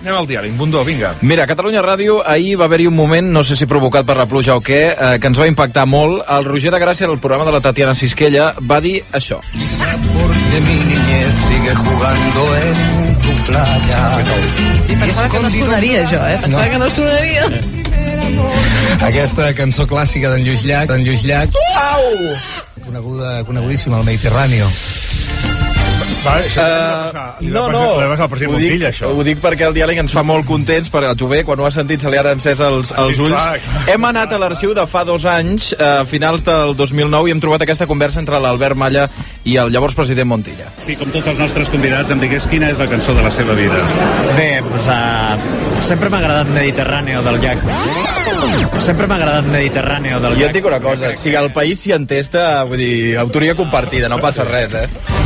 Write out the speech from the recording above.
Anem al diari, Bundó, vinga. Mira, a Catalunya Ràdio ahir va haver-hi un moment, no sé si provocat per la pluja o què, que ens va impactar molt. El Roger de Gràcia, en el programa de la Tatiana Sisquella, va dir això. Porque mi niñez sigue jugando en tu playa. I pensava que no sonaria això, Pensava que no sonaria. Aquesta cançó clàssica d'en Lluís Llach, conegudíssima al Mediterráneo. No, ho dic perquè el diàleg ens fa molt contents, perquè el Jové, quan ho ha sentit, se li han encès els ulls. Clar. Hem anat a l'arxiu de fa 2 anys, a finals del 2009, i hem trobat aquesta conversa entre l'Albert Malla i el llavors president Montilla. Si, com tots els nostres convidats, em digués quina és la cançó de la seva vida. Bé, doncs, sempre m'ha agradat Mediterráneo del Llach. Sempre m'ha agradat Mediterráneo del Llach. Jo et dic una cosa, si el país s'hi entesta, vull dir, autoria compartida, no passa res,